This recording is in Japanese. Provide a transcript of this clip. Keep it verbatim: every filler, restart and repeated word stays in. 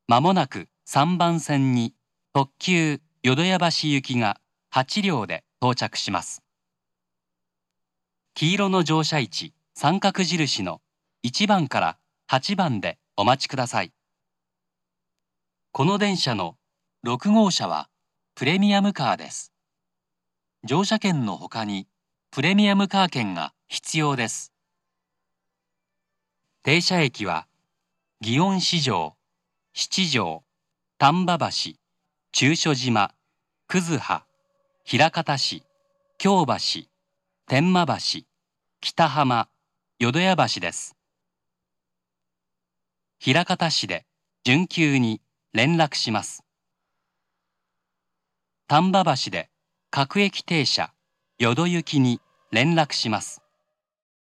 まもなくさんばん線に特急淀屋橋行きがはちりょうで到着します。黄色の乗車位置、三角印のいちばんからはちばんでお待ちください。この電車のろくごうしゃはプレミアムカーです。乗車券の他にプレミアムカー券が必要です。停車駅は祇園四条、七条、丹波橋、中所島、葛葉、枚方市、京橋、天満橋、北浜、淀屋橋です。枚方市で準急に連絡します。丹波橋で各駅停車、淀行きに連絡します。